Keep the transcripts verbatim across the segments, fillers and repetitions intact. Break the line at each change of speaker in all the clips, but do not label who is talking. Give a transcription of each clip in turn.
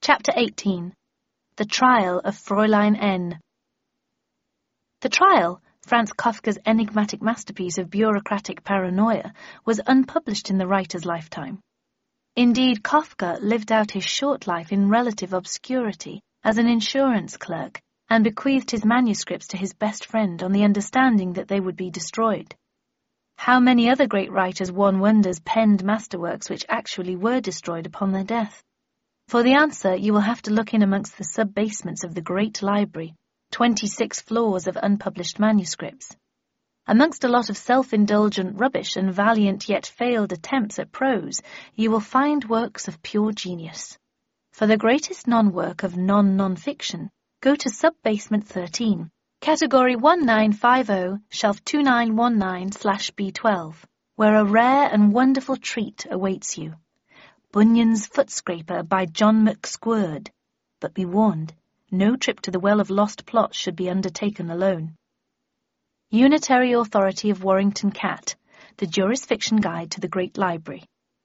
Chapter eighteen. The Trial of Fräulein N. The Trial, Franz Kafka's enigmatic masterpiece of bureaucratic paranoia, was unpublished in the writer's lifetime. Indeed, Kafka lived out his short life in relative obscurity as an insurance clerk and bequeathed his manuscripts to his best friend on the understanding that they would be destroyed. How many other great writers, one wonders, penned masterworks which actually were destroyed upon their death? For the answer, you will have to look in amongst the sub-basements of the great library, twenty-six floors of unpublished manuscripts. Amongst a lot of self-indulgent rubbish and valiant yet failed attempts at prose, you will find works of pure genius. For the greatest non-work of non-non-fiction, go to sub-basement thirteen, category one nine five zero, shelf two nine one nine slash B twelve, where a rare and wonderful treat awaits you. Bunyan's Footscraper by John McSquird. But be warned, no trip to the Well of Lost Plots should be undertaken alone. Unitary Authority of Warrington Cat, the Jurisfiction Guide to the Great Library.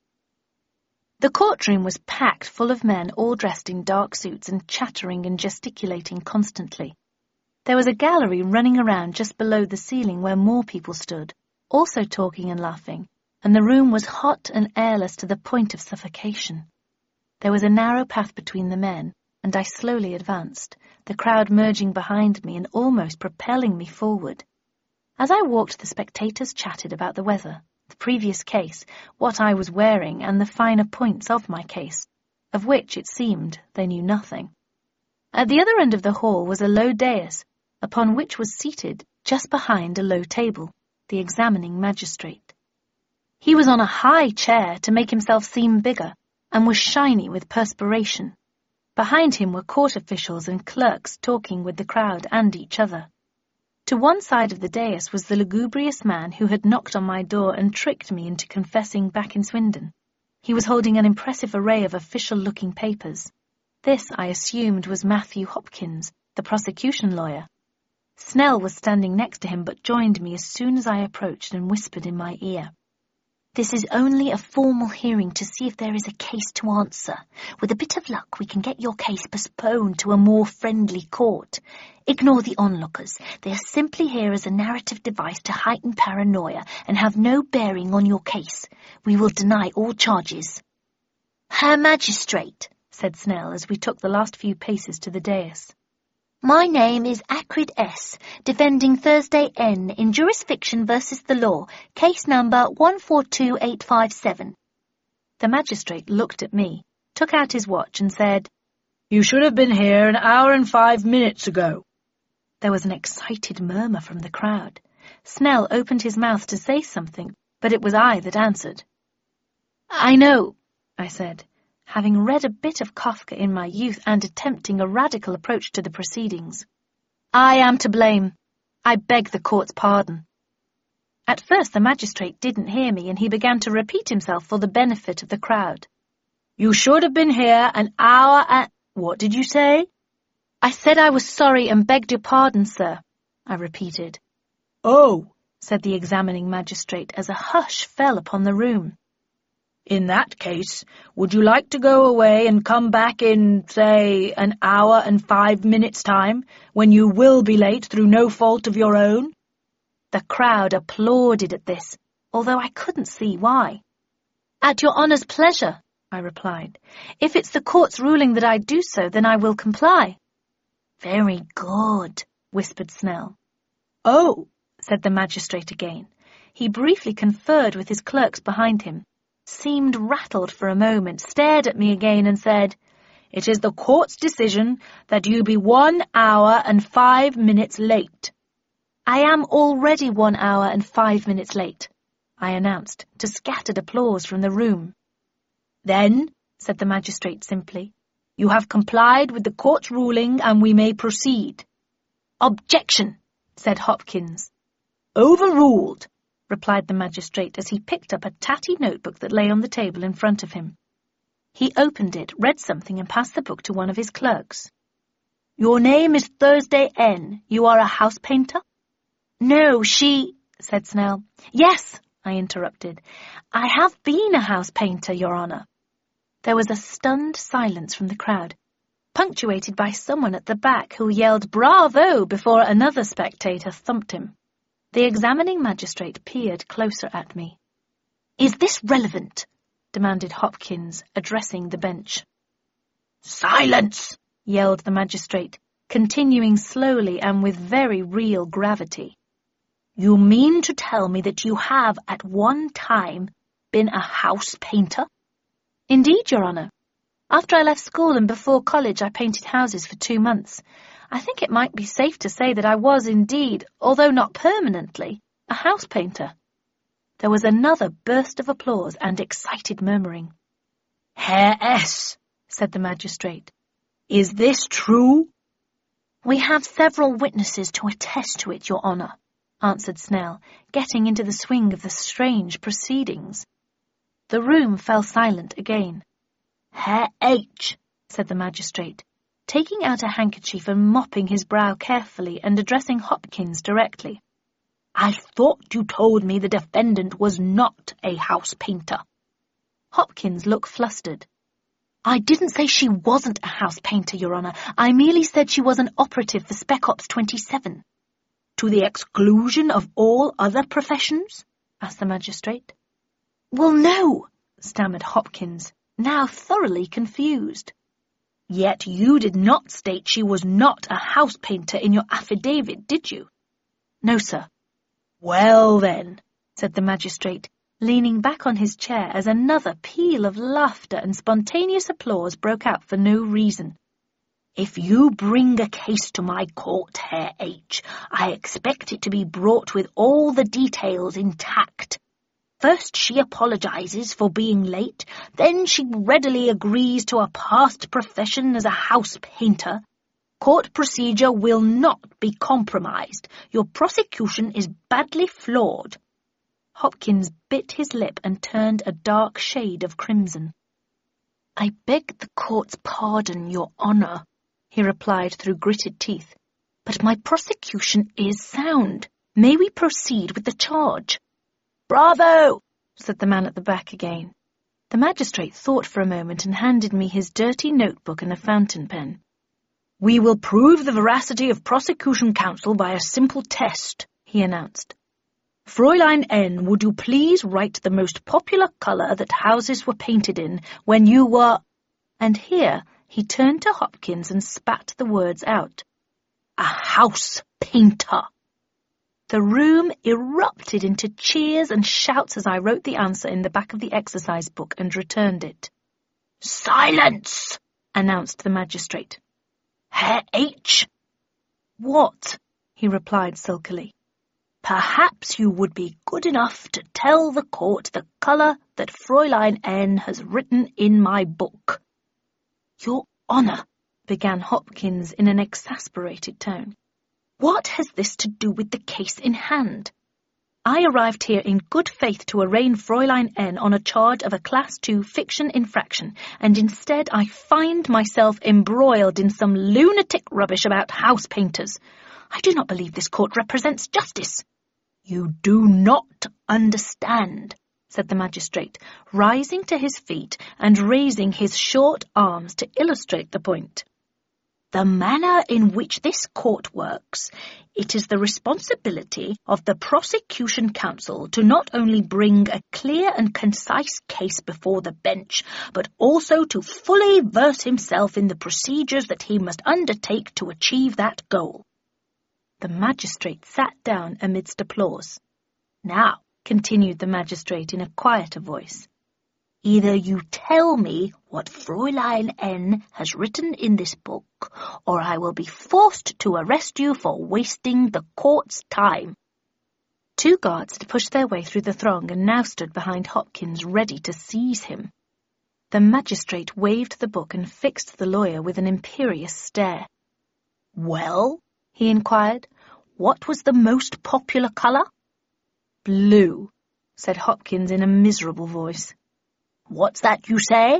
The courtroom was packed full of men all dressed in dark suits and chattering and gesticulating constantly. There was a gallery running around just below the ceiling where more people stood, also talking and laughing, and the room was hot and airless to the point of suffocation. There was a narrow path between the men, and I slowly advanced, the crowd merging behind me and almost propelling me forward. As I walked, the spectators chatted about the weather, the previous case, what I was wearing, and the finer points of my case, of which, it seemed, they knew nothing. At the other end of the hall was a low dais, upon which was seated, just behind a low table, the examining magistrate. He was on a high chair to make himself seem bigger, and was shiny with perspiration. Behind him were court officials and clerks talking with the crowd and each other. To one side of the dais was the lugubrious man who had knocked on my door and tricked me into confessing back in Swindon. He was holding an impressive array of official-looking papers. This, I assumed, was Matthew Hopkins, the prosecution lawyer. Snell was standing next to him, but joined me as soon as I approached and whispered in my ear. "This is only a formal hearing to see if there is a case to answer. With a bit of luck, we can get your case postponed to a more friendly court. Ignore the onlookers. They are simply here as a narrative device to heighten paranoia and have no bearing on your case. We will deny all charges." "Herr Magistrate," said Snell as we took the last few paces to the dais. "My name is Acrid S, defending Thursday N in Jurisfiction versus the Law, case number one four two eight five seven. The magistrate looked at me, took out his watch and said,
"You should have been here an hour and five minutes ago."
There was an excited murmur from the crowd. Snell opened his mouth to say something, but it was I that answered. "I know," I said, having read a bit of Kafka in my youth and attempting a radical approach to the proceedings. "I am to blame. I beg the court's pardon." At first the magistrate didn't hear me, and he began to repeat himself for the benefit of the crowd.
"You should have been here an hour and—" What did you say?
"I said I was sorry and begged your pardon, sir," I repeated.
"Oh,"
said the examining magistrate as a hush fell upon the room.
"In that case, would you like to go away and come back in, say, an hour and five minutes' time, when you will be late through no fault of your own?"
The crowd applauded at this, although I couldn't see why. "At your honour's pleasure," I replied. "If it's the court's ruling that I do so, then I will comply." "Very good," whispered Snell.
"Oh,"
said the magistrate again. He briefly conferred with his clerks behind him, seemed rattled for a moment, stared at me again and said, "It is the court's decision that you be one hour and five minutes late." "I am already one hour and five minutes late," I announced, to scattered applause from the room.
"Then," said the magistrate simply, "you have complied with the court's ruling and we may proceed."
"Objection," said Hopkins.
"Overruled,"
replied the magistrate as he picked up a tatty notebook that lay on the table in front of him. He opened it, read something, and passed the book to one of his clerks. "Your name is Thursday N. You are a house painter?" "No, she—" said Snell. "Yes," I interrupted. "I have been a house painter, Your Honour." There was a stunned silence from the crowd, punctuated by someone at the back who yelled "Bravo!" before another spectator thumped him. The examining magistrate peered closer at me. "Is this relevant?" demanded Hopkins, addressing the bench.
"Silence!"
yelled the magistrate, continuing slowly and with very real gravity.
"You mean to tell me that you have, at one time, been a house painter?"
"Indeed, Your Honour. After I left school and before college I painted houses for two months. I think it might be safe to say that I was indeed, although not permanently, a house painter." There was another burst of applause and excited murmuring.
"Herr S.," said the magistrate, "is this true?"
"We have several witnesses to attest to it, Your Honour," answered Snell, getting into the swing of the strange proceedings. The room fell silent again.
"Herr H.,"
said the magistrate, taking out a handkerchief and mopping his brow carefully and addressing Hopkins directly.
"I thought you told me the defendant was not a house painter."
Hopkins looked flustered. "I didn't say she wasn't a house painter, Your Honour. I merely said she was an operative for Spec Ops twenty-seven.
"To the exclusion of all other professions?"
asked the magistrate. "Well, no," stammered Hopkins, now thoroughly confused.
"Yet you did not state she was not a house painter in your affidavit, did you?"
"No, sir."
"Well, then,"
said the magistrate, leaning back on his chair as another peal of laughter and spontaneous applause broke out for no reason.
"If you bring a case to my court, Herr H., I expect it to be brought with all the details intact. First she apologizes for being late, then she readily agrees to a past profession as a house painter. Court procedure will not be compromised. Your prosecution is badly flawed."
Hopkins bit his lip and turned a dark shade of crimson.
"I beg the court's pardon, Your Honour," he replied through gritted teeth, "but my prosecution is sound. May we proceed with the charge?"
"Bravo!" said the man at the back again. The magistrate thought for a moment and handed me his dirty notebook and a fountain pen.
"We will prove the veracity of prosecution counsel by a simple test," he announced. "Fräulein N., would you please write the most popular colour that houses were painted in when you were—"
And here he turned to Hopkins and spat the words out.
"A house painter."
The room erupted into cheers and shouts as I wrote the answer in the back of the exercise book and returned it.
"Silence!" announced the magistrate. "Herr H."
"What?" he replied sulkily.
"Perhaps you would be good enough to tell the court the colour that Fräulein N. has written in my book."
"Your Honour," began Hopkins in an exasperated tone, "what has this to do with the case in hand? I arrived here in good faith to arraign Fräulein N. on a charge of a Class two fiction infraction, and instead I find myself embroiled in some lunatic rubbish about house painters. I do not believe this court represents justice."
"You do not understand,"
said the magistrate, rising to his feet and raising his short arms to illustrate the point.
"The manner in which this court works, it is the responsibility of the prosecution counsel to not only bring a clear and concise case before the bench, but also to fully verse himself in the procedures that he must undertake to achieve that goal."
The magistrate sat down amidst applause.
"Now,"
continued the magistrate in a quieter voice,
"either you tell me what Fräulein N. has written in this book, or I will be forced to arrest you for wasting the court's time."
Two guards had pushed their way through the throng and now stood behind Hopkins, ready to seize him. The magistrate waved the book and fixed the lawyer with an imperious stare.
"Well," he inquired, "what was the most popular colour?"
"Blue," said Hopkins in a miserable voice.
"What's that you say?"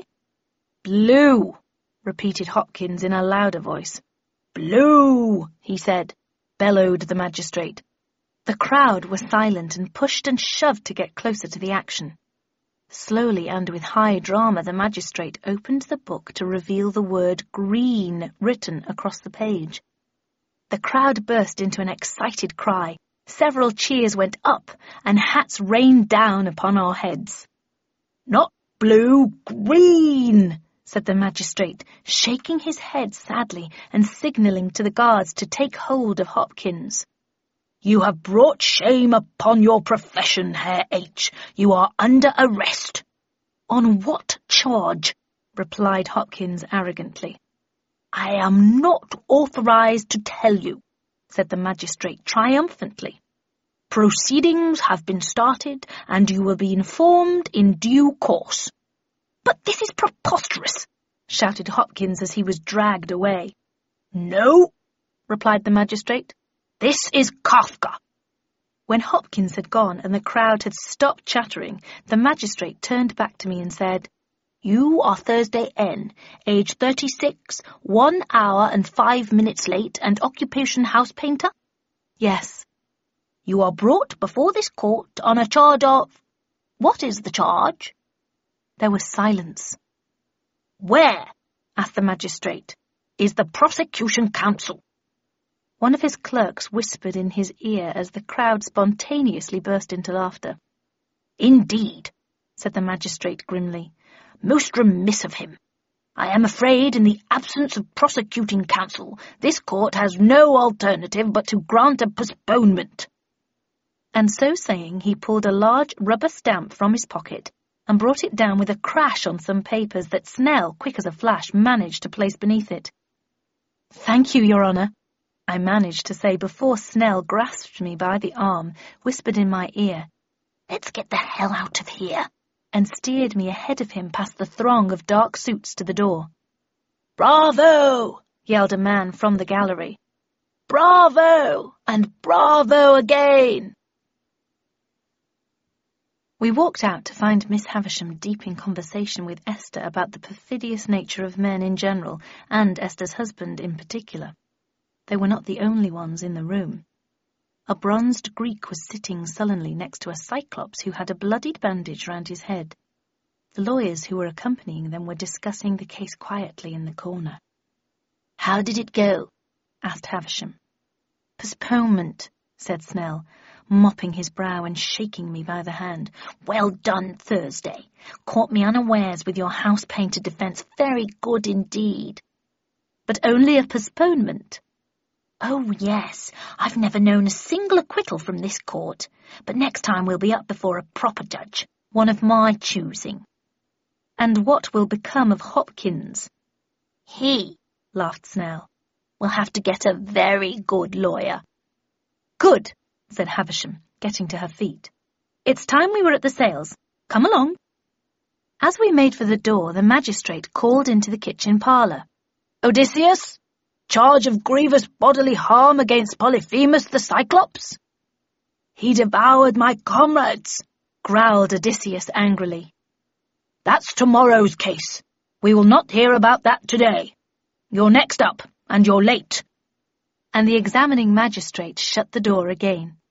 "Blue," repeated Hopkins in a louder voice.
"Blue,"
he said, bellowed the magistrate. The crowd was silent and pushed and shoved to get closer to the action. Slowly and with high drama, the magistrate opened the book to reveal the word green written across the page. The crowd burst into an excited cry. Several cheers went up, and hats rained down upon our heads. "Not blue, green," said the magistrate, shaking his head sadly and signalling to the guards to take hold of Hopkins. "You have brought shame upon your profession, Herr H. You are under arrest." "On what charge?" replied Hopkins arrogantly. "I am not authorized to tell you," said the magistrate triumphantly. "Proceedings have been started, and you will be informed in due course." "But this is preposterous," shouted Hopkins as he was dragged away. "No," replied the magistrate. "This is Kafka." When Hopkins had gone and the crowd had stopped chattering, the magistrate turned back to me and said, "You are Thursday N, age thirty-six, one hour and five minutes late, and occupation house painter?" "Yes." "You are brought before this court on a charge of—" "What is the charge?" There was silence. "Where," asked the magistrate, "is the prosecution counsel?" One of his clerks whispered in his ear as the crowd spontaneously burst into laughter. "Indeed," said the magistrate grimly. "Most remiss of him. I am afraid in the absence of prosecuting counsel, this court has no alternative but to grant a postponement." And so saying, he pulled a large rubber stamp from his pocket and brought it down with a crash on some papers that Snell, quick as a flash, managed to place beneath it. "Thank you, Your Honour," I managed to say before Snell grasped me by the arm, whispered in my ear, "Let's get the hell out of here," and steered me ahead of him past the throng of dark suits to the door. "Bravo!" yelled a man from the gallery. "Bravo! And bravo again!" We walked out to find Miss Havisham deep in conversation with Esther about the perfidious nature of men in general, and Esther's husband in particular. They were not the only ones in the room. A bronzed Greek was sitting sullenly next to a Cyclops who had a bloodied bandage round his head. The lawyers who were accompanying them were discussing the case quietly in the corner. "How did it go?" asked Havisham. "Postponement," said Snell, mopping his brow and shaking me by the hand. "Well done, Thursday. Caught me unawares with your house-painter defence. Very good indeed." "But only a postponement." "Oh, yes. I've never known a single acquittal from this court. But next time we'll be up before a proper judge, one of my choosing." "And what will become of Hopkins?" "He," laughed Snell, "will have to get a very good lawyer." "Good," said Havisham, getting to her feet. "It's time we were at the sales. Come along." As we made for the door, the magistrate called into the kitchen parlour. "Odysseus? Charge of grievous bodily harm against Polyphemus the Cyclops?" "He devoured my comrades," growled Odysseus angrily. "That's tomorrow's case. We will not hear about that today. You're next up, and you're late." And the examining magistrate shut the door again.